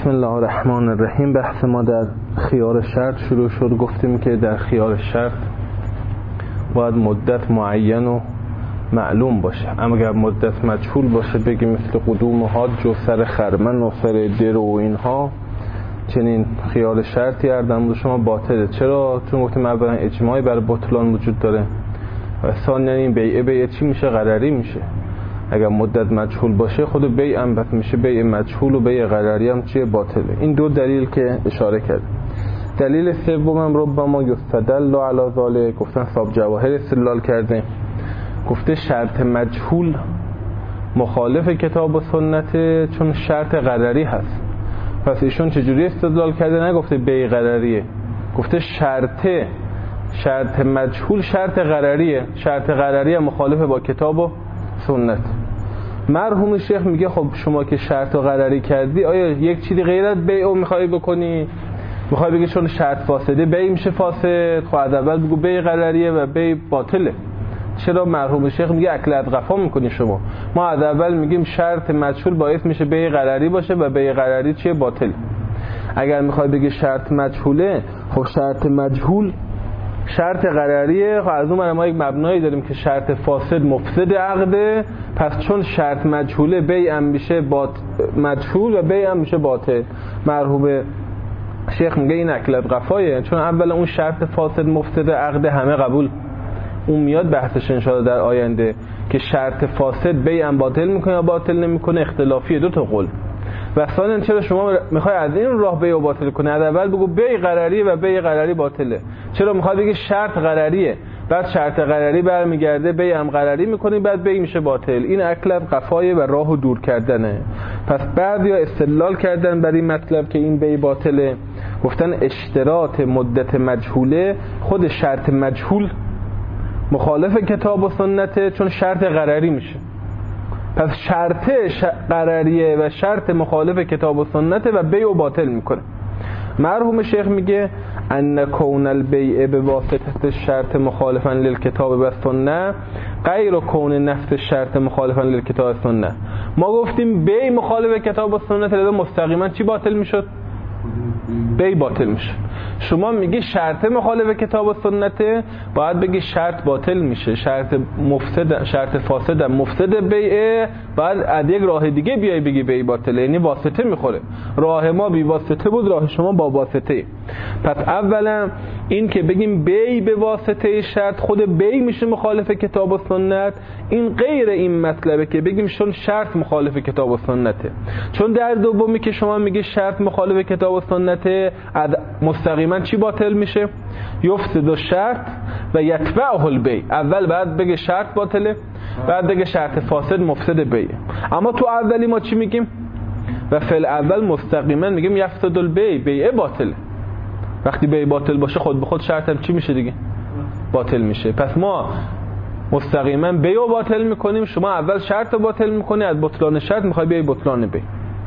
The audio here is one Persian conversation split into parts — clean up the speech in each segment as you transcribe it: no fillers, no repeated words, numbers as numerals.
بسم الله الرحمن الرحیم. بحث ما در خیار شرط شروع شد. گفتیم که در خیار شرط باید مدت معین و معلوم باشه، اما اگر مدت مجهول باشه بگیم مثل قدوم حاج و سر خرمن و سر درو و اینها، چنین خیار شرطی اردم شما باطله. چرا؟ چون گفتیم اولا اجماعی بر بطلان وجود داره و ثانیا این بیعه چی میشه؟ غرری میشه. اگر مدت مجهول باشه خود بیع هم بس میشه بیع مجهول و بیع غرری هم چیه؟ باطله. این دو دلیل که اشاره کرد. دلیل سومم ربما یستدل علی ذلک، گفتن صاحب جواهر استدلال کرده، گفته شرط مجهول مخالف کتاب و سنته چون شرط غرری هست. پس ایشون چجوری استدلال کرده؟ نگفته بیع غرریه، گفته شرط مجهول شرط غرریه، شرط غرریه مخالف با کتاب و سنت. مرحوم شیخ میگه خب شما که شرط و غرری کردی، آیا یک چیزی غیر از بیع میخوای بکنی؟ میخوای بگی چون شرط فاسده بیع میشه فاسد؟ خب از اول بگو بیع غرریه و بیع باطله. چرا مرحوم شیخ میگه اکل از قفا میکنی شما؟ ما از اول میگیم شرط مجهول باعث میشه بیع غرری باشه و بیع غرری چیه؟ باطل. اگر میخوای بگی شرط مجهوله، خب شرط مجهول شرط غرریه. خب از اون ما یک مبنایی داریم که شرط فاسد مفسد عقده، پس چون شرط مجهوله بیع هم میشه مجهول و بیع هم میشه باطل. مرحوم شیخ میگه این اکل از قفایه، چون اولا اون شرط فاسد مفسد عقده همه قبول، اون میاد بحثش انشاءالله در آینده که شرط فاسد بیع هم باطل میکنه یا باطل نمیکنه، اختلافیه، دو تا قول. و ثانیا چرا شما میخوای از این راه بیع باطل کنی؟ از اول بگو بیع غرریه و بیع غرری باطله. چرا میخوای بگی شرط غرریه، بعد شرط غرری برمیگرده بیع هم غرری میکنی، بعد بیع میشه باطل؟ این اکل از قفایه و راهو دور کردنه. پس بعضیا استدلال کردن بر این مطلب که این بیع باطله، گفتن اشتراط مدت مجهوله خود شرط مجهول مخالف کتاب و سنته چون شرط غرری میشه. پس شرط غرریه و شرط مخالف کتاب و سنته و بیع و باطل میکنه. مرحوم شیخ میگه ان کون البیع بواسطه الشرط مخالفا للکتاب و سنت غیر کون نفس الشرط مخالفا للکتاب و سنت. ما گفتیم بیع مخالف کتاب و سنت لذا مستقیما چی باطل میشد؟ بیع باطل میشه. شما میگی شرط مخالف کتاب و سنته، باید بگی شرط باطل میشه. شرط فاسد مفسد بیعه، باید از یک راه دیگه بیای بگی بیع باطله، یعنی واسطه میخوره. راه ما بی واسطه بود، راه شما با واسطه. پس اولا این که بگیم بیع به واسطه شرط، خود بیع میشه مخالف کتاب و سنت. این غیر این مطلبه که بگیم چون شرط مخالف کتاب و سنته. چون در دومی که شما میگی شرط مخالف کتاب و سنته، مستقیما چی باطل میشه؟ یفسد الشرط و یتبعه البیع. اول بعد بگه شرط باطله، بعد بگه شرط فاسد مفسد بیع. اما تو اولی ما چی میگیم؟ و فعل اول مستقیما میگیم یفسد البیع، بیع باطله. وقتی بیع باطل باشه خود به خود شرط هم چی میشه دیگه؟ باطل میشه. پس ما مستقیما بیع باطل میکنیم، شما اول شرط باطل میکنی، از بطلان شرط میخوای بیای بطلان بیع.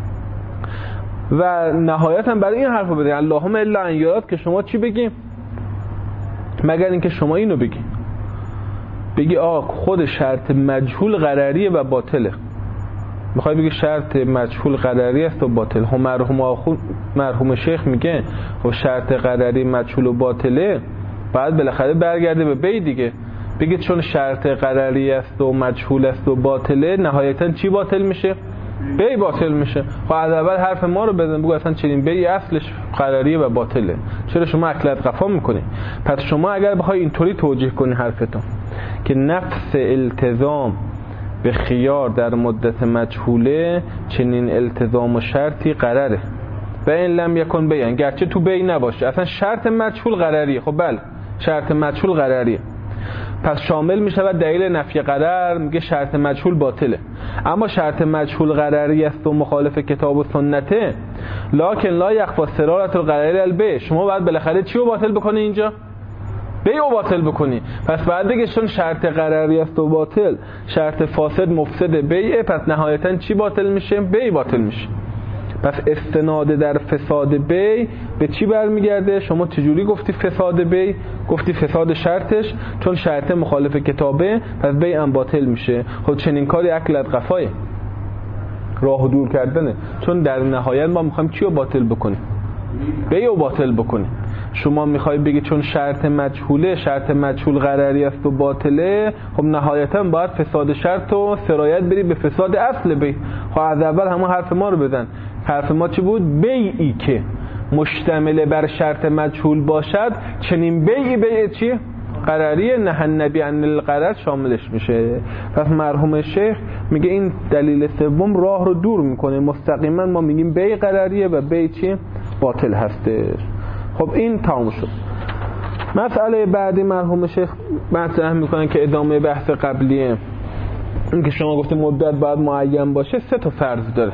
و نهایتا برای این حرفو بده اللهم الا ان یراد که شما چی بگیم؟ مگر اینکه شما اینو بگی خود شرط مجهول غرریه و باطله. میخوای بگی شرط مجهول غرری است و باطل. هم مرحوم شیخ میگه و شرط غرری مجهول و باطله، بعد بالاخره برگرده به بیع دیگه، بگه چون شرط غرری است و مجهول است و باطله، نهایتا چی باطل میشه؟ بیع باطل میشه. خب از اول حرف ما رو بزن، بگو اصلا چنین بیع اصلش غرریه و باطله، چرا شما اکل از قفا میکنی؟ پس شما اگر بخوای اینطوری توجیه کنی حرفتون که نفس التزام به خیار در مدت مجهوله چنین التزام و شرطی قراره و این لم یکن بیع، گرچه تو بیع نباشه، اصلا شرط مجهول قرریه. خب بله شرط مجهول قرریه، پس شامل میشه و دلیل نفی قرر میگه شرط مجهول باطله. اما شرط مجهول قرری است و مخالف کتاب و سنته، لکن لا یخفی سرارة القرری البیع. شما باید بالاخره چی رو باطل بکنی اینجا؟ بیع رو باطل بکنی. پس بعد دیگه چون شرط قرری است و باطل، شرط فاسد مفسد بیعه، پس نهایتا چی باطل میشه؟ بیع باطل میشه. پس استناد در فساد بیع به چی برمیگرده؟ شما چجوری گفتی فساد بیع؟ گفتی فساد شرطش، چون شرط مخالف کتابه پس بیع هم باطل میشه. خب چنین کاری اکل از قفایه. راه دور کردنه، چون در نهایت ما میخوایم چی رو باطل بکنیم؟ بیع رو باطل بکنیم. شما میخوای بگی چون شرط مجهوله، شرط مجهول غرری است و باطله، خب نهایتا باید فساد شرط و سرایت بری به فساد اصل بیع. خب از اول همون حرف ما رو بزن. حرف ما چی بود؟ بیعی که مشتمل بر شرط مجهول باشد چنین بیع چی؟ غرریه. نه النبی عن الغرر شاملش میشه. پس مرحوم شیخ میگه این دلیل سوم راه رو دور میکنه. مستقیما ما میگیم بیع غرریه و بیع چی؟ باطل هستش. خب این تمام شد. مسئله بعدی مرحوم شیخ مطرح میکنن که ادامه بحث قبلیه، این که شما گفته مدت باید معین باشه، 3 تا فرض داره،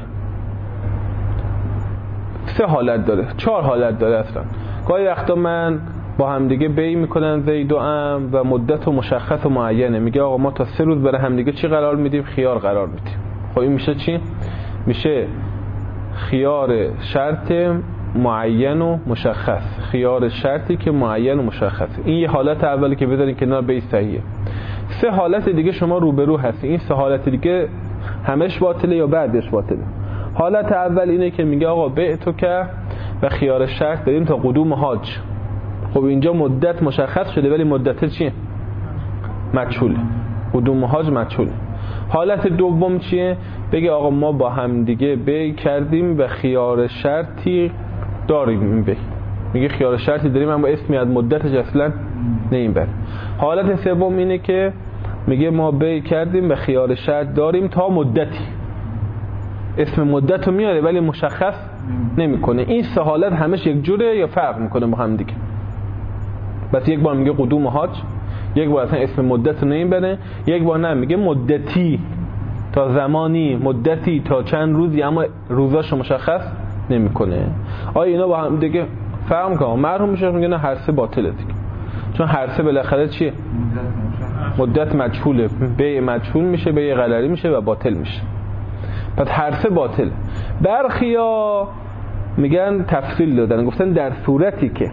3 حالت داره، 4 حالت داره. اصلا گاهی وقتا من با همدیگه بیع میکنن زید و عمرو و مدت و مشخص و معینه، میگه آقا ما تا 3 روز برای همدیگه چی قرار میدیم؟ خیار قرار میدیم. خب این میشه چی؟ میشه خیار شرط معین و مشخص، خیار شرطی که معین و مشخصه. این یه حالت اولی که بذارین کنار، بیع صحیحه. 3 حالت دیگه شما روبرو هستی. این 3 حالت دیگه همش باطله یا بعدش باطله؟ حالت اول اینه که میگه آقا بیع تو که و خیار شرط داریم تا قدوم حاج. خب اینجا مدت مشخص شده ولی مدت چیه؟ مجهوله. قدوم حاج مجهوله. حالت دوم چیه؟ بگه آقا ما با هم دیگه بیع کردیم و خیار شرطی داریم. این بیع میگه خیار شرطی داریم اما اسمی از مدتش اصلا نمیبره. حالت سوم اینه که میگه ما بیع کردیم و خیار شرط داریم تا مدتی، اسم مدت رو میاره ولی مشخص نمیکنه. این 3 حالت همش یک جوره یا فرق میکنه با هم دیگه؟ بس یک بار میگه قدوم حاج، یک بار اصلا اسم مدت رو نمیبره، یک بار نه میگه مدتی تا زمانی، مدتی تا چند روزی، اما روزاشو مشخص نمیکنه. آیا اینا با هم دیگه فرق میکنه؟ مرحوم شیخ میگه نه، هر 3 باطله دیگه، چون هر 3 بالاخره چیه؟ مدت مجهوله، بیع مجهول میشه، بیع غرری میشه و باطل میشه. پس هر 3 باطله. برخیا میگن تفصیل دادن، گفتن در صورتی که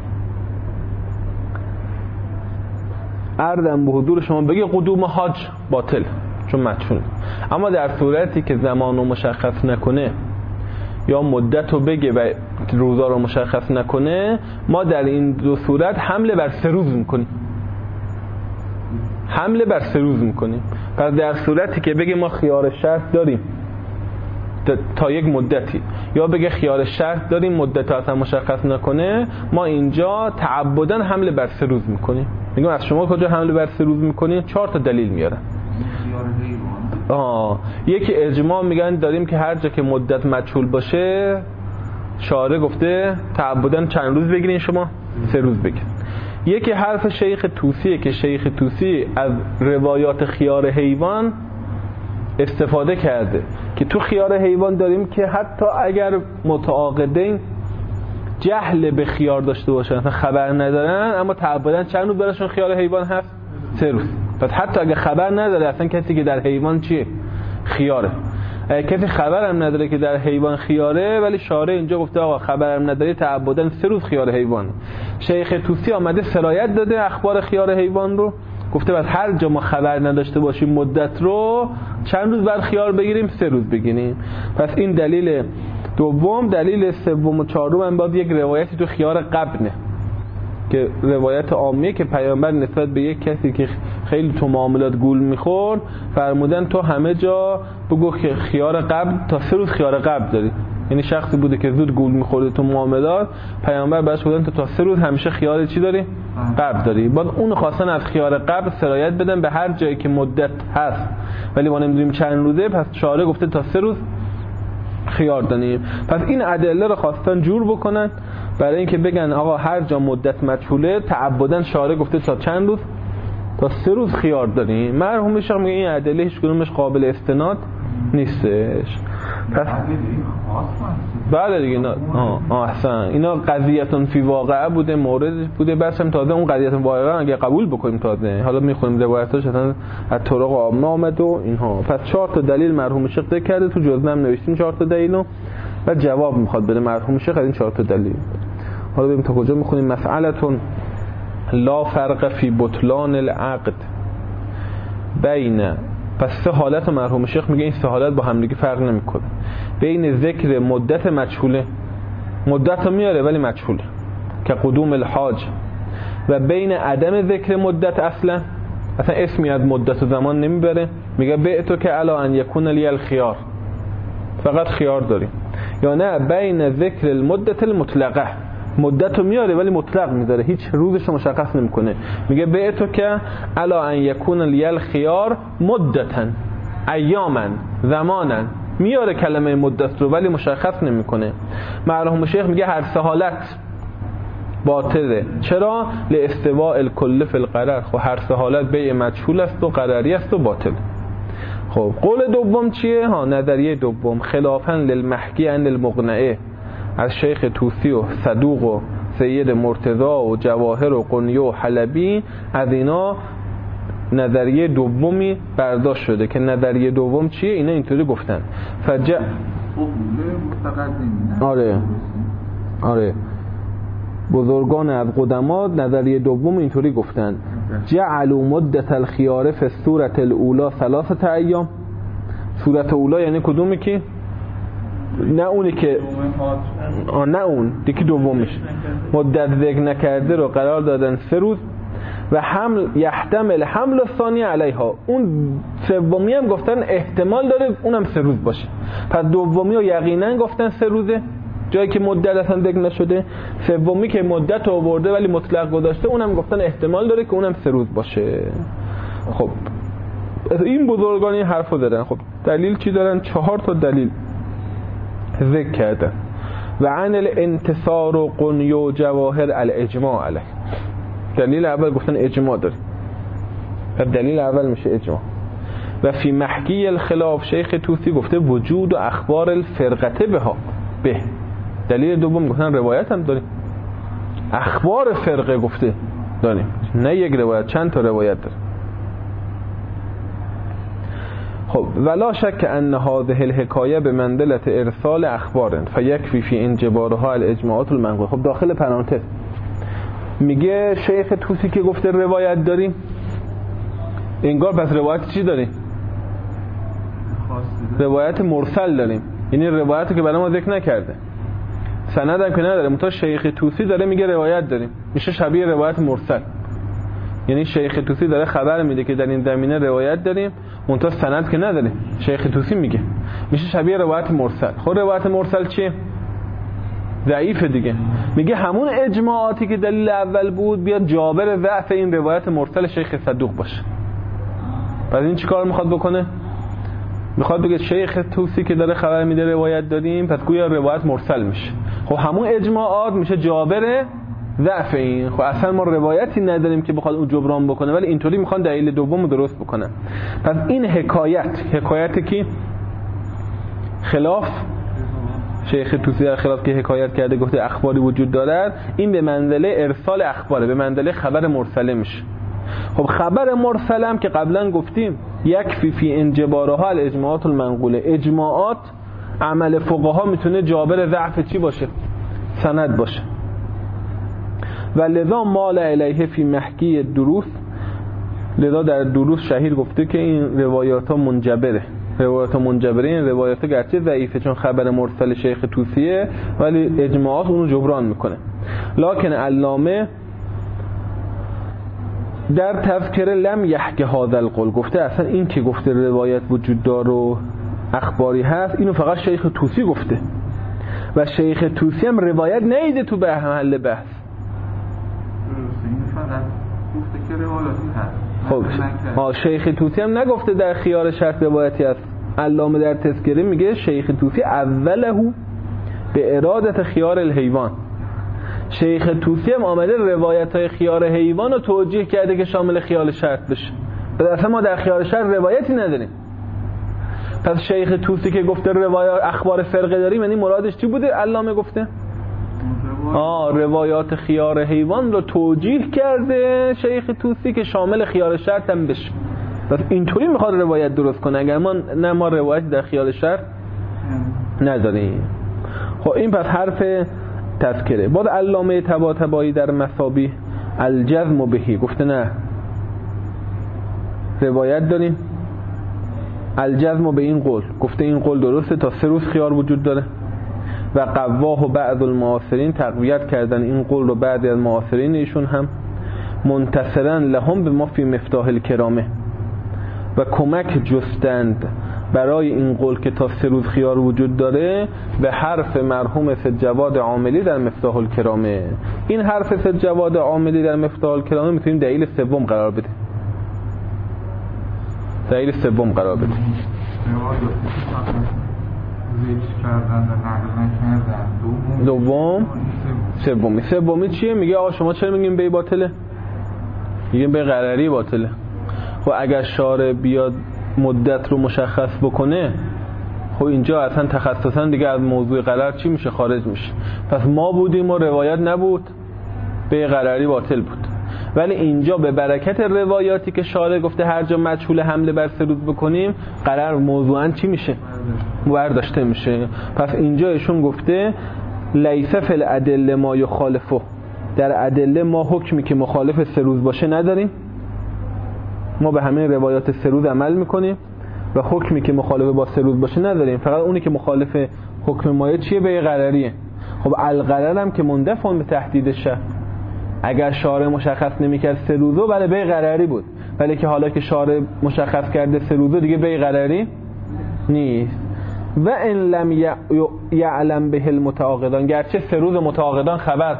عرضم به حضور شما بگه قدوم حاج باطل چون مجهول، اما در صورتی که زمان رو مشخص نکنه یا مدت رو بگه و روزا رو مشخص نکنه، ما در این 2 صورت حمله بر 3 روز میکنیم. حمله بر 3 روز میکنیم. پس در صورتی که بگه ما خیار شرط داریم تا یک مدتی، یا بگه خیار شرط داریم مدت رو اصلا مشخص نکنه، ما اینجا تعبداً حمله بر 3 روز میکنیم. میگم از شما کجا حمله بر 3 روز میکنیم؟ 4 تا دلیل میارن. یکی اجماع میگن داریم که هر جا که مدت مجهول باشه شارع گفته تعبداً چند روز بگیرین، شما 3 روز بگیرین. یکی حرف شیخ طوسیه که شیخ طوسی از روایات خیار حیوان استفاده کرده که تو خیار حیوان داریم که حتی اگر متعاقدین جهل به خیار داشته باشن، خبر ندارن، اما تعبداً چند روز براشون خیار حیوان هست؟ 3 روز. پس حتی اگه خبر نداره اصلا کسی که در حیوان چیه؟ خیاره. کسی خبرم نداره که در حیوان خیاره، ولی شارع اینجا گفته آقا خبرم نداری تعبداً 3 روز خیار حیوان. شیخ طوسی آمده سرایت داده اخبار خیار حیوان رو، گفته بعد هر جا ما خبر نداشته باشیم مدت رو چند روز بعد خیار بگیریم؟ 3 روز بگیریم. پس این دلیل دوم. دلیل سوم و چهارم هم باز یک روایتی تو خیار قبنه که روایت عامیه که پیامبر نسبت به یک کسی که خیلی تو معاملات گول میخورد فرمودن تو همه جا بگو که خیار قبل تا 3 روز خیار قبل داری. یعنی شخصی بوده که زود گول میخورده تو معاملات، پیامبر بهش گفتن تو تا 3 روز همیشه خیار چی داری؟ قبل داری. بعد اون خواستن از خیار قبل سرایت بدن به هر جایی که مدت هست ولی ما نمیدونیم چند روزه، پس شارع گفته تا 3 روز خیار داریم. پس این ادله رو خواستن جور بکنن برای اینکه بگن آقا هر جا مدت مجهوله تعبداً شارع گفته تا چند روز؟ تا 3 روز خیار داریم. مرحوم شیخ میگه این ادله هیچ کدومش قابل استناد نیستش. پس بله دیگه احسن، اینا قضیتون فی واقعه بوده، مورد بوده، بس هم تازه اون قضیتون واقعا اگه قبول بکنیم تازه حالا میخونیم روایتاش اصلا از طرق عامه آمد و اینها. پس 4 تا دلیل مرحوم شیخ ذکر کرده، تو جزنم نوشتیم 4 تا دلیلو و جواب میخواد بده مرحوم شیخ از این 4 تا دلیل. حالا بریم تا کجا میخونیم. مسئلتون لا فرق فی بطلان العقد بین پس سه حالت مرحوم شیخ میگه این سه حالت با هم دیگه فرق نمیکنه. بین ذکر مدت مجهوله، مدت رو میاره ولی مجهوله که قدوم الحاج، و بین عدم ذکر مدت اصلا اسمی از مدت و زمان نمیبره، میگه بعتو که علا ان یکون لی الخيار، فقط خیار داریم. یا نه بین ذکر المدت المطلقه، مدت رو میاره ولی مطلق میذاره، هیچ روزش رو مشخص نمیکنه، میگه بعتو که علا ان یکون لی الخيار مدتا ایاما زمانا، میاره کلمه مدت رو ولی مشخص نمیکنه. مرحوم شیخ میگه هر سه حالت باطله. چرا؟ لاستواء الکل فی القرار. خب هر سه حالت بیع مجهول است و قراری است و باطل. خب قول دوم چیه؟ نظریه دوم خلافاً للمحکی عن المقنعه از شیخ طوسی و صدوق و سید مرتضی و جواهر و قنیه و حلبی، از اینا نظریه دومی برداشت شده که نظریه دوم چیه؟ اینا اینطوری گفتن آره بزرگان از قدما نظریه دوم اینطوری گفتن جعلوا مدت الخيار في السوره الاولى 3 ایام. سوره اولا یعنی کدومی که نه اونی که نه اون دیگه دومش مدت ذکر نکرده رو قرار دادن 3 روز و حمل یحتمل حمل ثانی علیها. اون سومی هم گفتن احتمال داره اونم 3 روز باشه، پس دومی رو یقینا گفتن 3 روزه جایی که مدت اصلا ذکر نشده. سومی که مدت رو آورده ولی مطلق گذاشته اونم گفتن احتمال داره که اونم 3 روز باشه. خب این بزرگان این حرفو دادن. خب دلیل چی دارن؟ 4 تا دلیل ذکر کردن. و عن الانتصار و قنیه و جواهر الاجماع علیه. دلیل اول گفتن اجماع داره، پس دلیل اول میشه اجماع. و فی محکی الخلاف شیخ طوسی گفته وجود و اخبار الفرقته به. دلیل دوم گفتن روایت هم داریم، اخبار فرقه گفته داریم، نه یک روایت، چند تا روایت داریم. خب ولا شک ان هذه الحکایه به منزله ارسال اخبار فیکفی فی انجبارها الاجماعات المنقوله. خب داخل پرانتز میگه شیخ طوسی که گفته روایت داریم، انگار پس روایت چی داریم؟ روایت مرسل داریم، یعنی روایتی که برای ما ذکر نکرده، سند هم که نداره، منتها شیخ طوسی داره میگه روایت داریم، میشه شبیه روایت مرسل. یعنی شیخ طوسی داره خبر میده که در این زمینه روایت داریم، منتها سند که نداره، شیخ طوسی میگه، میشه شبیه روایت مرسل. خود روایت مرسل چیه؟ ضعیفه دیگه. میگه همون اجماعاتی که دلیل اول بود بیاد جابر ضعف این روایت مرسل شیخ صدوق باشه. پس این چیکار میخواد بکنه؟ میخواد بگه شیخ طوسی که داره خبر میده روایت داریم، پس گویا روایت مرسل میشه. خب همون اجماعات میشه جابر ضعف این. خب اصلا ما روایتی نداریم که بخواد اون جبران بکنه، ولی اینطوری میخوان دلیل دومو درست بکنن. پس این حکایتی که خلاف شیخ طوسی در خلاف که حکایت کرده گفته اخباری وجود دارد، این به منزله ارسال اخباره، به منزله خبر مرسله میشه. خب خبر مرسل هم که قبلا گفتیم یکفی فی انجبارها الاجماعات المنقوله، اجماعات عمل فقها میتونه جابر ضعف چی باشه؟ سند باشه. و لذا مال الیه فی محکی دروس، لذا در دروس شهیر گفته که این روایات ها منجبره. روایات منجبره این روایات گرچه ضعیفه چون خبر مرسل شیخ طوسیه، ولی اجماعات اونو جبران میکنه. لکن علامه در تذکره لم یحکی هذا القول گفته اصلا این که گفته روایت وجود داره و اخباری هست اینو فقط شیخ طوسی گفته و شیخ طوسی هم روایت نیده تو به محل بحث. فقط گفته که روایتی هست. خب شیخ طوسی هم نگفته در خیار شرط روایتی هست. علامه در تذکره میگه شیخ طوسی اوله به ارادت خیار الحیوان. شیخ طوسی هم آمده روایت های خیار حیوان رو توجیه کرده که شامل خیال شرط بشه. اصلا ما در خیال شرط روایتی نداریم. پس شیخ طوسی که گفته روایات اخبار فرقه داریم، یعنی مرادش چی بوده؟ علامه گفته روایات خیار حیوان رو توجیه کرده شیخ طوسی که شامل خیال شرط هم بشه. پس اینطوری میخواد روایت درست کنه، اگر ما روایت در خیال شرط نداریم. خب این پس حرف تذکره. بعد علامه طباطبایی در مثابیح الجزم بهی گفته نه روایت داریم الجزم به این قول، گفته این قول درسته تا 3 روز خیار وجود داره. و قواه و بعض المعاصرین تقویت کردن این قول رو بعضی از معاصرین ایشون هم، منتصرا لهم به ما فی مفتاح الکرامه، و کمک جستند برای این قول که تا 3 روز خیار وجود داره به حرف مرحوم سید جواد عاملی در مفتاح الکرامه. این حرف سید جواد عاملی در مفتاح الکرامه میتونیم دلیل سوم قرار بده. دلیل سوم قرار بده. دوم سومی چیه؟ میگه آقا شما چرا میگین بی باطله؟ میگین بی قراری باطله. خب اگر شارع بیاد مدت رو مشخص بکنه، خب اینجا اصلا تخصصا دیگه از موضوع قرار چی میشه؟ خارج میشه. پس ما بودیم و روایت نبود، بی قراری باطل بود. ولی اینجا به برکت روایاتی که شارع گفته هر جا مجهول حمله بر 3 روز بکنیم، قرار موضوعاً چی میشه؟ برداشته میشه. پس اینجا ایشون گفته لیس فی الادله ما یخالفه، در ادله ما حکمی که مخالف 3 روز باشه نداریم، ما به همین روایات 3 روز عمل میکنیم و حکمی که مخالف با 3 روز باشه نداریم. فقط اونی که مخالف حکم مایه چیه؟ به قرریه. خب القرر هم که مندفعون به تهدید شه، اگر شارع مشخص نمیکرد 3 روزو بله بی قراری بود، ولی که حالا که شارع مشخص کرده 3 روزو دیگه بی قراری نیست. و ان لم یعلم به المتعاقدان، گرچه 3 روز متعاقدان خبر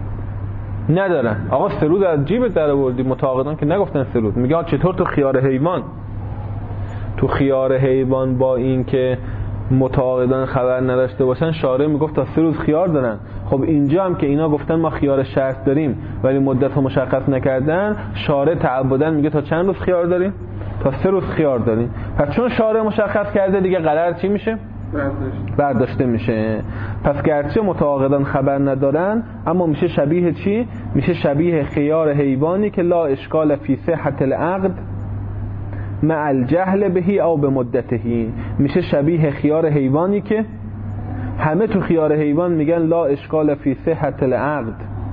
ندارن. آقا 3 روز از جیبت در آوردی، متعاقدان که نگفتن 3 روز. میگه چطور تو خیار حیوان؟ تو خیار حیوان با این که متعاقدان خبر نداشته باشن، شارع میگفت تا 3 روز خیار دارن. خب اینجا هم که اینا گفتن ما خیار شرط داریم ولی مدت رو مشخص نکردن، شارع تعبداً میگه تا چند روز خیار داریم؟ تا 3 روز خیار داریم. پس چون شارع مشخص کرده دیگه قرار چی میشه؟ برداشته میشه. پس گرچه متعاقدان خبر ندارن، اما میشه شبیه چی؟ میشه شبیه خیار حیوانی که لا اشکال فی صحت العقد مع الجهل بهی او به مدتهی. میشه شبیه خیار حیوانی که همه تو خیار حیوان میگن لا اشکال فی صحت العقد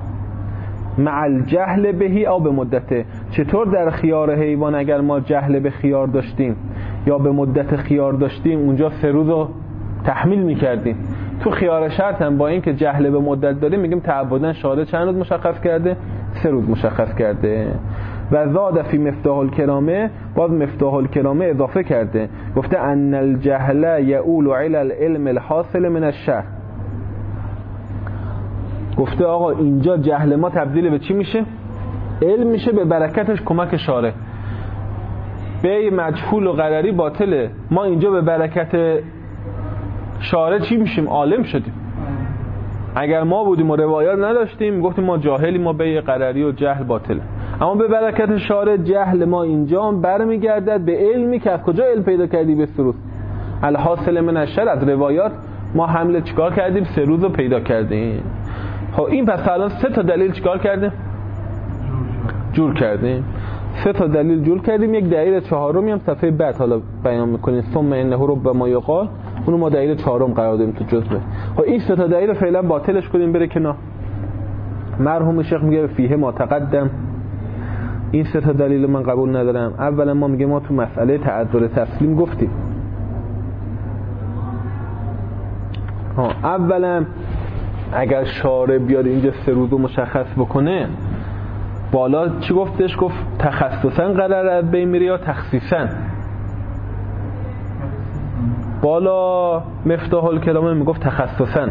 مع الجهل بهی او به مدته. چطور در خیار حیوان اگر ما جهل به خیار داشتیم یا به مدت خیار داشتیم اونجا 3 روز رو تحمیل میکردیم، تو خیار شرط هم با این که جهل به مدت داریم میگیم تعبداً شارع چند روز مشخص کرده؟ 3 روز مشخص کرده. و زاد فی مفتاح الکرامه، باز مفتاح الکرامه اضافه کرده، گفته ان الجهل یؤول علی العلم الحاصل من الشرع. گفته آقا اینجا جهل ما تبدیل به چی میشه؟ علم میشه، به برکتش کمک شارع. به مجهول و قراری باطله، ما اینجا به برکت شارع چی میشیم؟ عالم شدیم. اگر ما بودیم و روایات نداشتیم گفتیم ما جاهلی، ما به قراری و جهل باطله. اما به برکت شارع جهل ما اینجا برمیگردد به علمی که از کجا علم پیدا کردی؟ به 3 روز. الحاصل من الشرع، از روایات ما حمله چیکار کردیم؟ 3 روز رو پیدا کردیم. خب این پس الان 3 تا دلیل چیکار کردیم؟ جور کردیم. 3 تا دلیل جور کردیم. یک دلیل چهارمی هم صفحه بعد حالا بیان میکنیم، ثم انه ربما یقال، اونو ما دلیل چهارم قرار دادیم تو جزوه. خب این 3 تا دلیل فعلا باطلش کنیم بره کنار. مرحوم شیخ میگه فیه ما تقدم، این 3 تا دلیل من قبول ندارم. اولا ما میگه ما تو مسئله تعذر تسلیم گفتیم. اولا اگر شارع بیاد اینجا 3 روز رو مشخص بکنه، بالا چی گفتش؟ گفت تخصصا قرار از بین میره یا تخصیصا؟ بالا مفتاح الکلامه میگفت تخصصا،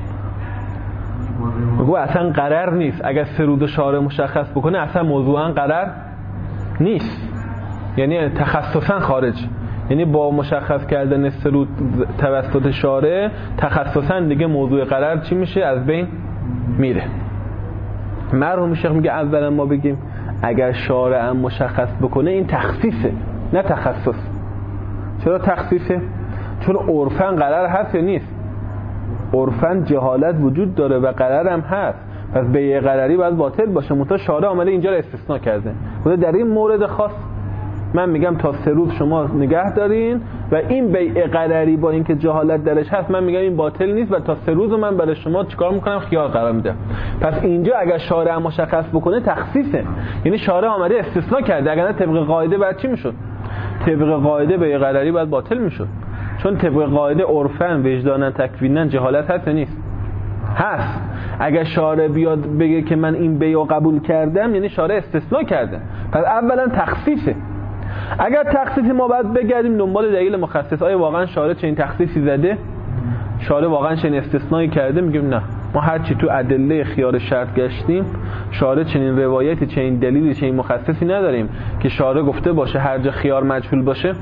میگه اصلا قرار نیست. اگر 3 روز شارع مشخص بکنه اصلا موضوعا قرار نیست، یعنی تخصصا خارج. یعنی با مشخص کردن 3 روز توسط شارع تخصصا دیگه موضوع قرار چی میشه؟ از بین میره. مرحوم شیخ میگه اولا ما بگیم اگر شارع هم مشخص بکنه این تخصیصه نه تخصص. چرا تخصیصه؟ چون عرفاً قرار هست یا نیست؟ عرفاً جهالت وجود داره و قرار هم هست، پس بیع قراری باید باطل باشه. منتها شارع آمده اینجا رو استثناء کرده، بوده در این مورد خاص من میگم تا 3 روز شما نگه دارین و این بیع قراری با اینکه جهالت درش هست من میگم این باطل نیست و تا 3 روز من برای شما چیکار میکنم؟ خیار قرار میدم. پس اینجا اگر شارع مشخص بکنه تخصیصه، یعنی شارع آمده استثناء کرده. اگر نه طبق قاعده بعد چی میشد؟ طبق قاعده به قراری باید باطل میشد، چون طبق قاعده عرفاً وجداناً تکویناً جهالت هست یا نیست؟ هست. اگر شارع بیاد بگه که من این بیع قبول کردم، یعنی شارع استثناء کرده. پس اولا تخصیصه. اگر تخصیص ما باید بگردیم دنبال دلیل مخصص. آیا واقعا شارع چنین تخصیصی زده؟ شارع واقعا چنین استثنایی کرده؟ میگیم نه. ما هرچی تو ادله خیار شرط گشتیم، شارع چنین روایتی، چنین دلیلی، چنین مخصصی نداریم که شارع گفته باشه هر جا خیار مجهول باشه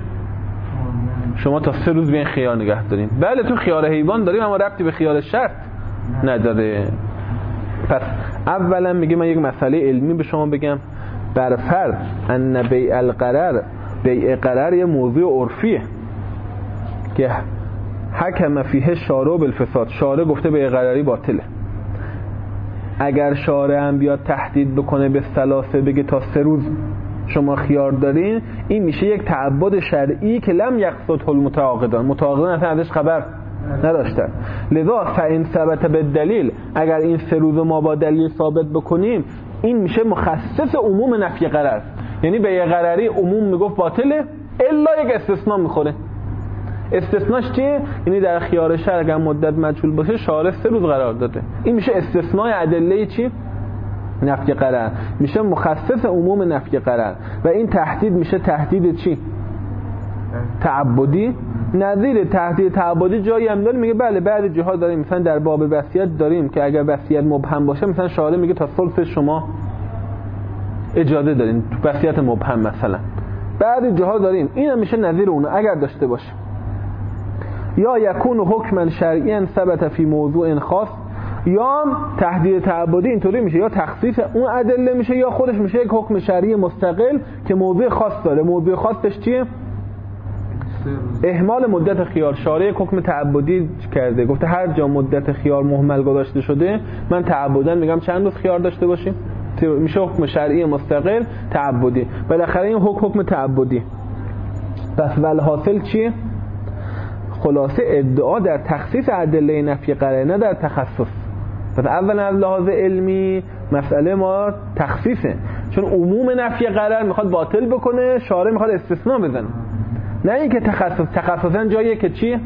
شما تا 3 روز بیاین خیار نگه داریم. بله تو خیار حیوان داریم اما ربطی به خیار شرط نداره. پس اولا میگه من یک مسئله علمی به شما بگم، بر فرض ان بیع القرار، بیع قرار یه موضوع عرفیه که حکم فیه شارع بالفساد، شارع گفته بیع قراری باطله. اگر شارع هم بیاد تهدید بکنه به ثلاثه، بگه تا 3 روز شما خیار دارین، این میشه یک تعبد شرعی که لم یقصد المتعاقدان، متعاقدان اصلا ازش خبر نداشتن. لذا فإن ثبت بالدلیل، اگر این 3 روز ما با دلیل ثابت بکنیم، این میشه مخصص عموم نفی قرار. یعنی بیع قراری عموم میگفت باطله الا یک استثناء میخوره. استثناش چیه؟ یعنی در خیار شرع اگر مدت مجهول باشه شارع 3 روز قرار داده. این میشه استثناء ادله چی؟ نفی قرار. میشه مخصص عموم نفی قرار. و این تهدید میشه تهدید چی؟ تعبدی. نظیر تهدید تعبدی جایی هم داریم، میگه بله بعضی جاها داریم، مثلا در باب وصیت داریم که اگر وصیت مبهم باشه مثلا شارع میگه تا ثلث شما اجازه دارین تو وصیت مبهم مثلا. بعضی جاها داریم. این هم میشه نظیر اون اگر داشته باشه. یا یکون حکما شرعیا ثبت فی موضوع خاص، یا تهدید تعبدی اینطوری میشه یا تخصیص اون ادله میشه یا خودش میشه یک حکم شرعی مستقل که موضوع خاص داره. موضوع خاصش چیه؟ اهمال مدت خیار. شارع حکم تعبدی کرده، گفته هر جا مدت خیار مهمل گذاشته شده من تعبداً میگم چند روز خیار داشته باشیم، میشه حکم شرعی مستقل تعبدی. بالاخره این حکم تعبدی. پس والحاصل چیه؟ خلاصه ادعا در تخصیص ادله نفی قرار، نه در تخصص. پس اولا از لحاظ علمی مسئله ما تخصیصه، چون عموم نفی قرار میخواد باطل بکنه، شارع میخواد استثناء بزنه. نه اینکه تخصصا جاییه که چیه؟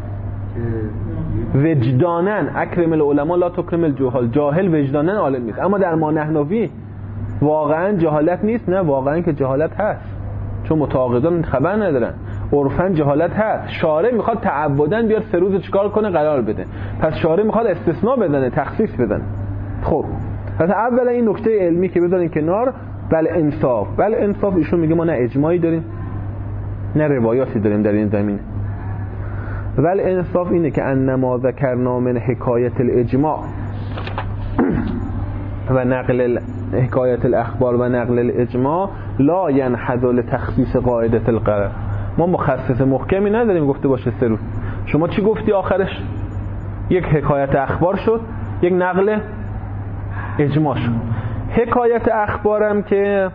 وجدانن اکرم العلماء لا تکرم الجهال، جاهل وجدانن عالم نیست. اما در ما نحنوی واقعا جهالت نیست، نه واقعا که جهالت هست، چون متعاقدان خبر ندارن. عرفاً جهالت هست. شارع میخواد تعبداً بیاد 3 روز چیکار کنه؟ قرار بده. پس شارع میخواد استثناء بزنه، تخصیص بزنه. خب پس اولا این نکته علمی که بذارین کنار. بل انصاف، بل انصاف ایشون میگه ما نه اجماعی داریم نه روایاتی داریم در این زمینه. بل انصاف اینه که انما ذکرنا من حکایت الاجماع و نقل حکایت الاخبار و نقل الاجماع لا ينحد لتخصیص قاعده القرار. ما مخصص محکمی نداریم گفته باشه 3 روز. شما چی گفتی آخرش؟ یک حکایت اخبار شد، یک نقل اجماع شد. حکایت اخبارم که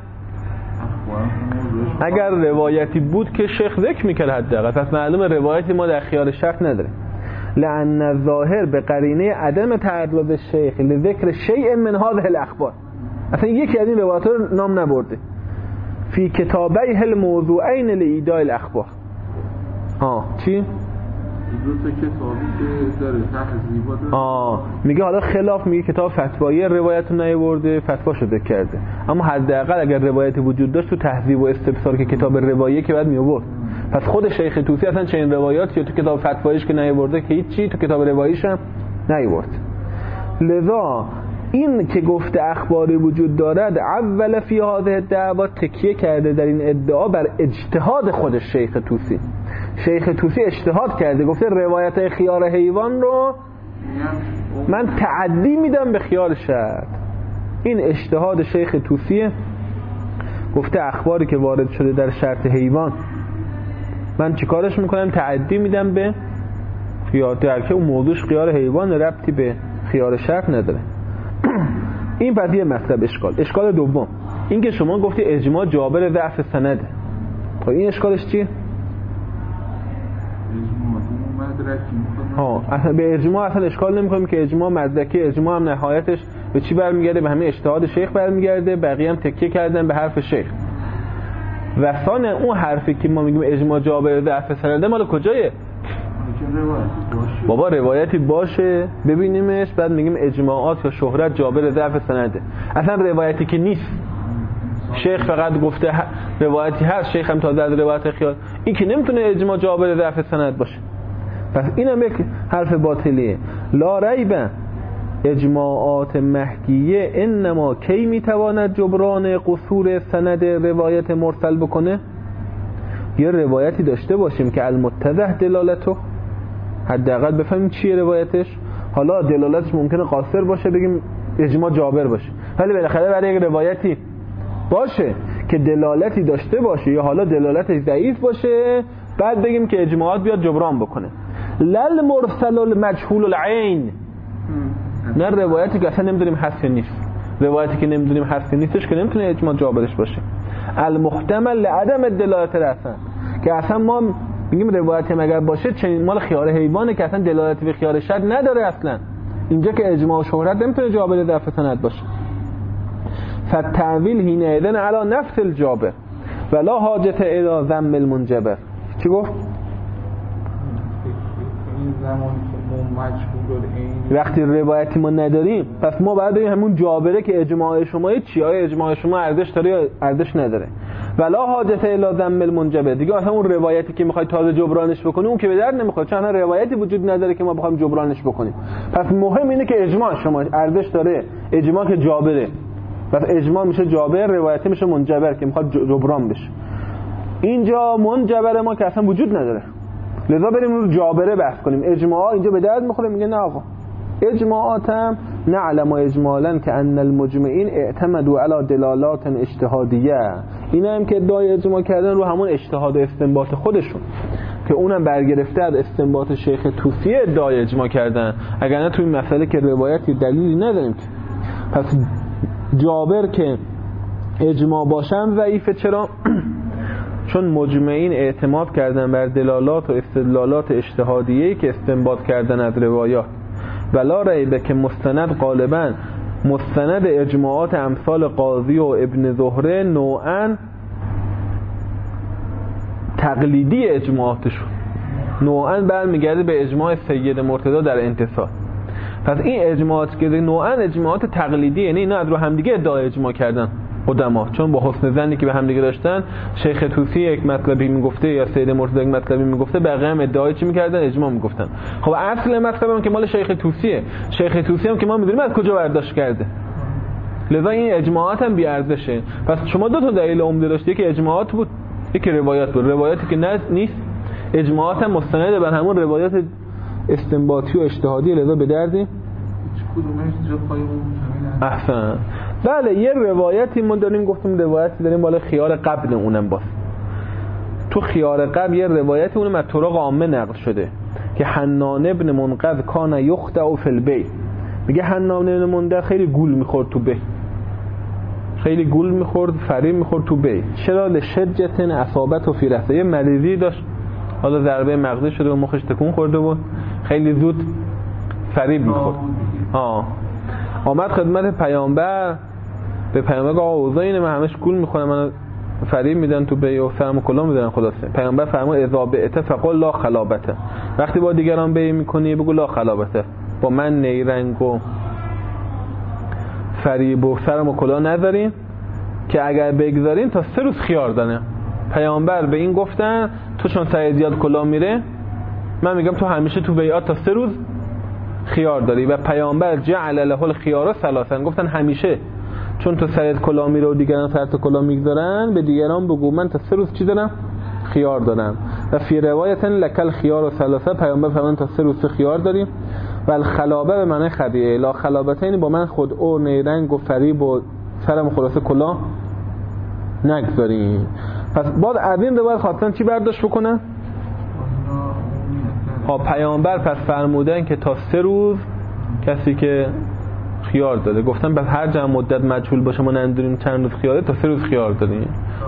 اگر روایتی بود که شیخ ذکر میکرد حداقل، پس معلومه روایتی ما در خیال شرط نداریم. لأن الظاهر به قرینه عدم تعرض شیخ لذکر شیء من هذه الاخبار، اصلا یکی از این روایات رو نام نبرده فی کتابیه الموضوعین لایداء الاخبار. چی؟ دو تا کتابی که داره تحذیبات. میگه حالا خلاف، میگه کتاب فتوایی روایت رو نیاورده، فتوا شده کرده، اما حداقل اگر روایتی وجود داشت تو تهذیب و استبصار که کتاب رواییه که بعد میآورد. پس خود شیخ طوسی اصلا چنین روایاتی تو کتاب فتواییش که نیاورده که هیچ چی تو کتاب رواییش هم نیاورد. لذا این که گفته اخباری وجود دارد اول فی هذه دعوا تکیه کرده در این ادعا بر اجتهاد خود شیخ طوسی. شیخ طوسی اجتهاد کرده، گفته روایت خیار حیوان رو من تعدی میدم به خیار شرط. این اجتهاد شیخ طوسیه. گفته اخباری که وارد شده در شرط حیوان من چیکارش میکنم؟ تعدی میدم به خیار، در که اون موضوعش خیار حیوان ربطی به خیار شرط نداره. این پس یه مطلب اشکال. اشکال دوم این که شما گفتی اجماع جابر ضعف سنده. خب این اشکالش چیه؟ اصلا به اجماع اصلا اشکال نمی‌کنیم که اجماع مدرکی، اجماع هم نهایتش به چی برمیگرده؟ به همین اجتهاد شیخ برمیگرده، بقیه هم تکیه کردن به حرف شیخ. و ثانیا اون حرفی که ما میگیم اجماع جابر ضعف سنده مال کجایه؟ بابا روایتی باشه ببینیمش بعد میگیم اجماعات یا شهرت جابر ضعف سنده. اصلا روایتی که نیست، شیخ فقط گفته روایتی هست، شیخ هم تازه از روایت خیال، این که نمیتونه اجماع جابر ضعف سند باشه. پس اینم یک حرف باطلیه. لا ریب اجماعات مهدیه انما کی میتواند جبران قصور سند روایت مرسل بکنه؟ یه روایتی داشته باشیم که المتضح دلالتو، حداقل بفهمیم چیه روایتش. حالا دلالتش ممکنه قاصر باشه بگیم اجماع جابر باشه، ولی بالاخره برای یک روایتی باشه که دلالتی داشته باشه یا حالا دلالتش ضعیف باشه بعد بگیم که اجماعات بیاد جبران بکنه. لل مرسل المجهول العین، نه روایتی که اصلا نمیدونیم هست یا نیست. روایتی که نمیدونیم هست یا نیستش که نمیتونه اجماع جابرش باشه. المحتمل لعدم دلالت رسن، که اصلا ما میگیم روایتی مگر باشه چنین مال خیار حیوانه که اصلا دلالتی به خیار شد نداره اصلا. اینجا که اجماع و شهرت نمیتونه جابر ضعف سند باشه. فالتعویل حینئذ علی نفس الجابر ولا حاجت الی ذم المنجبر. چی گفت؟ وقتی روایتی ما نداریم پس ما باید بگیم همون جابره که اجماع شما چیه، آیا اجماع شما ارزش داره یا ارزش نداره. ولا حاجت الی ذم المنجبر، دیگه اصلا اون روایتی که میخوای تازه جبرانش بکنی اون که به درد نمیخوره، چون اصلا روایتی وجود نداره که ما بخوایم جبرانش بکنیم. پس مهم اینه که اجماع شما ارزش داره، اجماع که جابره. پس اجماع میشه جابر، روایتی میشه منجبر که میخواد جبران بشه. اینجا منجبر ما که اصلا وجود نداره، لذا بریم رو جابره بحث کنیم. اجماع اینجا به درد میخوره. میگه نه آقا اجماعات هم نعلم اجمالا که ان المجمعین اعتمدوا علی دلالات اجتهادیه، اینا هم که ادعای اجماع کردن رو همون اجتهاد و استنباط خودشون که اونم برگرفته از استنباط شیخ توسی ادعای اجماع کردن، اگر نه تو این مسئله که روایتی دلیلی نداریم که. پس جابر که اجماع باشن ضعیفه. چرا؟ چون مجمعین اعتماد کردن بر دلالات و استدلالات اجتهادیه‌ای که استنباط کردن از روایات. ولا ریبه که مستند غالبا مستند اجماعات امثال قاضی و ابن زهره نوعا تقلیدی اجماعاتشون، نوعا برمیگرده به اجماع سید مرتضی در انتصار. پس این اجماعات که نوعا اجماعات تقلیدی، یعنی اینا از رو همدیگه ادعای اجماع کردن قدما، چون با حسن ظنی که به همدیگه داشتن شیخ توسی یک مطلبی میگفته یا سید مرتضی یک مطلبی میگفته، بقیه هم ادعای چی میکردن؟ اجماع میگفتن. خب اصل مطلب هم که مال شیخ توسیه، شیخ توسی هم که ما میدونیم از کجا برداشت کرده، لذا این اجماعات هم بی ارزشه. پس شما دو تا دلیل عمده داشتی که اجماعات بود، یکی روایات بود. روایاتی که نیست، اجماعات هم مستند بر همون روایات استنباطی و اجتهادی، لذا به دردی احسن. بله یه روایتی ما داریم، گفتیم روایتی داریم بالا خیار قبل اونم باز. تو خیار قبل یه روایتی اونم از طرق عامه نقل شده که حنان ابن منقذ کان یخدع فی البیع. میگه حنان ابن منقذ خیلی گول میخورد تو بیع، خیلی گول میخورد، فریب میخورد تو بیع. چرا؟ لشجت اصابت و فی رأسه، یه مریضی داشت، حالا ضربه مغزی شده و مخش تکون خورده بود، خیلی زود فریب میخورد. آمد خدمت پیامبر، به پیامبر گفت آقا اوضاع اینه، من همش گول میخورم، من فریب میدن تو بیع و سرم و کلاه میدن. خلاصه پیامبر فرمود اذا بعت فقل لا خلابته، وقتی با دیگران بیع میکنی بگو لا خلابته، با من نیرنگ و فریب و سرم و کلاه نذارین که اگر بگذارین تا 3 روز خیار دانه. پیامبر به این گفتن تو چون سر زیاد کلاه میره، من میگم تو همیشه تو بیعات تا 3 روز خیار داری. و پیامبر جعل له الخيار ثلاثا، گفتن همیشه چون تو سرت کلاه میره و دیگران سرت کلاه میگذارن، به دیگران بگو من تا 3 روز چی دارم؟ خیار دارم. و فی روایت لک الخيار ثلاثه، پیامبر فرمان تا 3 روز خیار داریم. و الخلابه به معنی خدیعه، لا خلابتین با من خود او نیرنگ و فریب و سرم خلاصه کلاه نگذاریم. پس بعد از این روایت خواستن چی برداشت بکنن؟ پیامبر پس فرمودن که تا 3 روز کسی که خیار داده، گفتن بس هر جمع مدت مجهول باشه ما ندونیم چند روز خیاره، تا 3 روز خیار دادیم.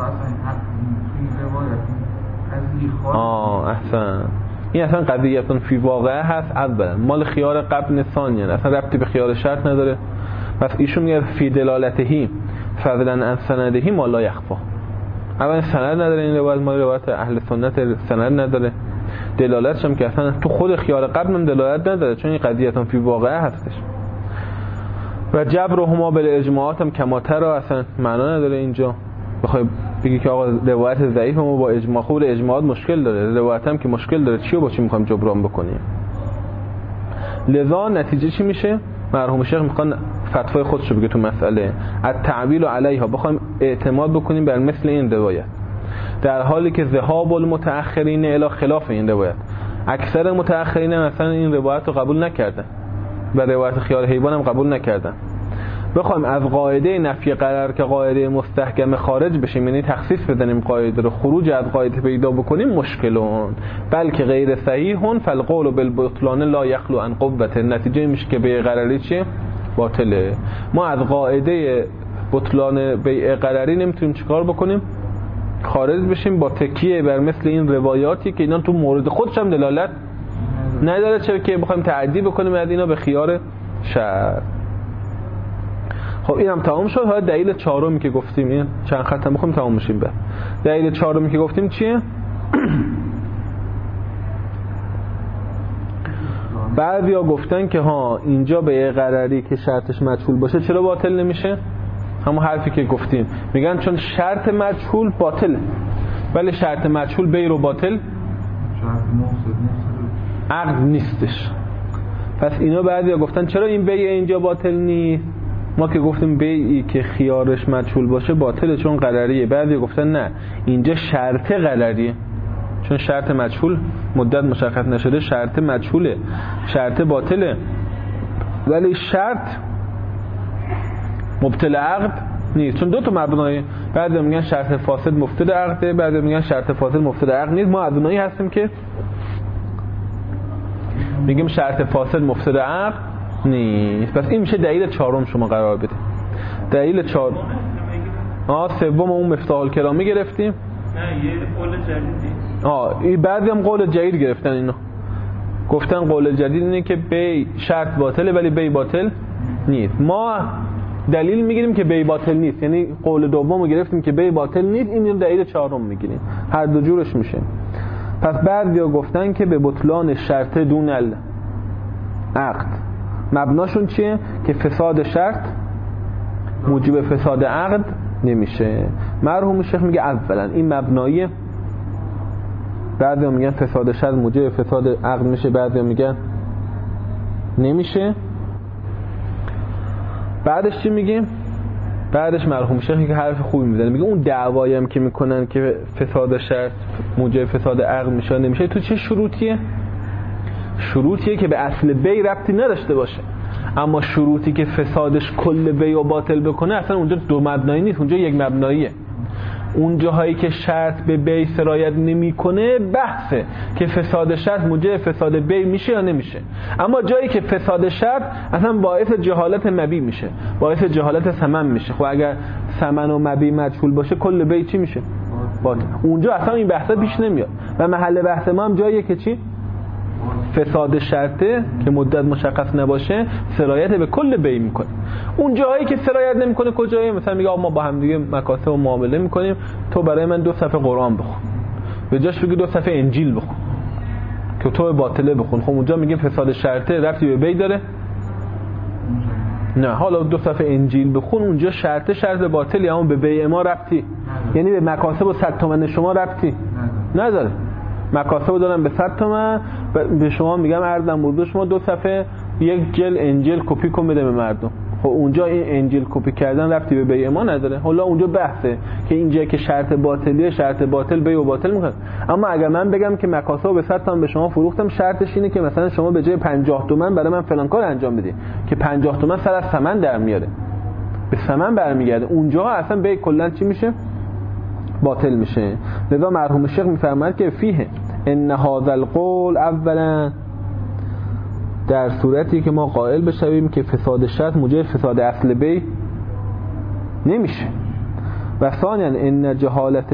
احسن. این اصلا قضیه‌تون فی واقعه هست، اولا مال خیار قبل ثانیا، اصلا ربطی به خیار شرط نداره. پس ایشون میگه فی دلالتهی فضلا عن سندهی ما لا یخفا، اولا سند نداره این روایت، ما روایت اهل سنت سند نداره، دلالتش هم که اصلا تو خود خیال قبل هم دلالت نداره، چون این قضیه فی واقعه هستش. و جبرهما بالاجماعات هم کماتر اصلا معنا نداره اینجا بخوای بگی که آقا روایت ضعیف ما با اجماع، خود اجماعات مشکل داره، روایت هم که مشکل داره، چی با چی میخوایم جبران بکنیم؟ لذا نتیجه چی میشه؟ مرحوم شیخ میخوان فتوای خودش رو بگه تو مسئله التعویل علیها، بخوایم اعتماد بکنیم بر مثل این روایت، در حالی که ذهاب المتأخرین الی خلاف این روایت. اکثر متأخرین مثلا این روایت رو قبول نکردن و روایت خیال حیوان هم قبول نکردن. بخوایم از قاعده نفی قرار که قاعده مستحکم خارج بشیم، یعنی تخصیص بدنیم قاعده رو، خروج از قاعده پیدا بکنیم، مشکلون بلکه غیر صحیحون فالقول بالبطلان لا یخلو عن قوة. نتیجه میشه که بیع قراری چیه؟ باطله. ما از قاعده بطلان بیع قراری نمیتونیم چیکار بکنیم؟ خارج بشیم با تکیه بر مثل این روایاتی که اینا تو مورد خودش هم دلالت نداره، چرا که بخوایم تعدی بکنیم از اینا به خیار شر. خب اینم تمام شد. حالا دلیل چهارمی که گفتیم، این چند خط هم بخوام تمام بشیم. به دلیل چهارمی که گفتیم چیه؟ بعضیا گفتن که ها اینجا به قراری که شرطش مجهول باشه چرا باطل نمیشه؟ همون حرفی که گفتیم، میگن چون شرط مجهول باطله، ولی شرط مجهول بی رو باطل عقد نیستش. پس اینا بعضیا گفتن چرا این بی اینجا باطل نیست؟ ما که گفتیم بیعی که خیارش مجهول باشه باطله چون قراریه. بعضی گفتن نه، اینجا شرط قراریه، چون شرط مجهول مدت مشخص نشده، شرط مجهوله، شرط باطله، ولی شرط مبطل عقد نیست، چون دو تا مبنای. بعضی میگن شرط فاسد مفسد عقده، بعضی میگن شرط فاسد مفسد عقد نیست. ما از اونایی هستیم که میگیم شرط فاسد مفسد عقد نیست. پس این میشه دلیل چهارم شما قرار بده. دلیل چهارم سوم اون مفتاح الکرامی گرفتیم. نه یه قول جدیدی. بعضی هم قول جدید گرفتن. اینا گفتن قول جدید اینه که بی شرط باطله ولی بی باطل نیست. ما دلیل میگیریم که بی باطل نیست، یعنی قول دومو گرفتیم که بی باطل نیست، این دلیل چهارم میگیریم. هر دو جورش میشه. پس بعضیا گفتن که به بطلان شرط دون العقد مبناشون چیه؟ که فساد شرط موجب فساد عقد نمیشه. مرحوم شیخ میگه اولا این مبناییه. بعضی میگن فساد شرط موجب فساد عقد میشه، بعضی میگن نمیشه. بعدش چی میگیم؟ بعدش مرحوم شیخی که حرف خوبی میزنه، میگه اون دعوایی هم که میکنن که فساد شرط موجب فساد عقد میشه نمیشه، تو چه شروطیه؟ شروطیه که به اصل بی ربطی نداشته باشه، اما شروطی که فسادش کل بی و باطل بکنه اصلا اونجا دو مبنایی نیست، اونجا یک مبناییه. اون جاهایی که شرط به بی سرایت نمیکنه بحثه که فساد شرط موجب فساد بی میشه یا نمیشه. اما جایی که فساد شرط اصلا باعث جهالت مبی میشه، باعث جهالت ثمن میشه. خب اگر ثمن و مبی مجهول باشه کل بی چی میشه؟ باطل. اونجا اصلا این بحثا پیش نمیاد و محل بحث ما هم جاییه که چی؟ فساد شرطه که مدت مشخص نباشه سرایت به کل بی میکنه. اون جایی که سرایت نمیکنه کجایه؟ مثلا میگه ما با هم دیگه مکاسب و معامله میکنیم، تو برای من 2 صفحه قرآن بخون، به جاش بگی 2 صفحه انجیل بخون که تو باطله بخون. خب اونجا میگه فساد شرطه ربطی به بی داره؟ نه. حالا 2 صفحه انجیل بخون، اونجا شرط باطلی، اما به بی ما ربطی، یعنی به مکاسب و 100 تومن شما ربطی نداره. مکاسب دارن به 100 تومن، به شما میگم عرضم بود شما 2 صفحه یک جل انجیل کپی کن بده به مردم. خب اونجا این انجیل کپی کردن ربطی به بیع ما نداره. حالا اونجا بحثه که اینجا که شرط باطلیه، شرط باطل بیع و باطل میکنه. اما اگر من بگم که مکاسب به 100 تومن به شما فروختم، شرطش اینه که مثلا شما به جای 50 تومن برای من فلان کار انجام بدید که 50 تومن سر از ثمن در میاره، به ثمن برمیگرده، اونجا اصلا بیع کلا چی میشه؟ باطل میشه. لذا مرحوم شیخ میفرماید که فیه ان هذا القول اولا، در صورتی که ما قائل بشویم که فساد شرط موجب فساد اصل بی نمیشه، و ثانیا ان جهالت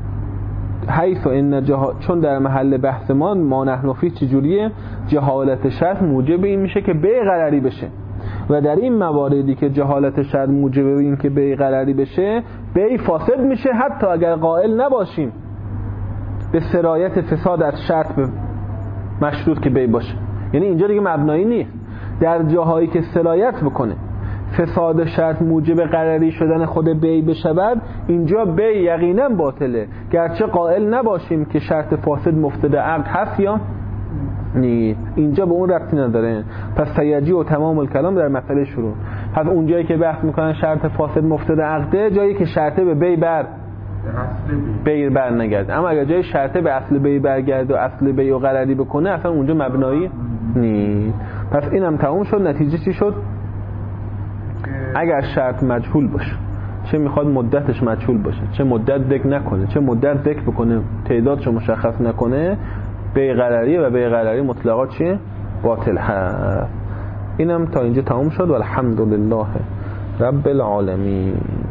حیث ان چون در محل بحث ما نحن فی چجوریه جهالت شرط موجب این میشه که بی قراری بشه. و در این مواردی که جهالت شرط موجب این که بیع غرری بشه، بیع فاسد میشه حتی اگر قائل نباشیم به سرایت فساد از شرط به مشروط که بیع باشه. یعنی اینجا دیگه مبنایی نیست. در جاهایی که سرایت بکنه فساد شرط موجب غرری شدن خود بیع بشود، اینجا بیع یقینا باطله، گرچه قائل نباشیم که شرط فاسد مفسد عقد هست یا نیست. اینجا به اون ربطی نداره. پس تیجی و تمام الکلام در مسئله شروع. پس اونجایی که بحث میکنن شرط فاسد مفسد عقده، جایی که شرطه به بیع بر نگرده. اما اگر جای شرطه به اصل بیع برگرده و اصل بیع و غرری بکنه، اصلا اونجا مبنایی نیست. پس اینم تموم شد. نتیجه چی شد؟ اگر شرط مجهول باشه، چه میخواد مدتش مجهول باشه، چه مدت دک نکنه، چه مدت دک بکنه، تعدادشو مشخص نکنه، بیع غرری و بیع غرری مطلقا چیه؟ باطل هست. اینم تا اینجا تموم شد و الحمدلله رب العالمین.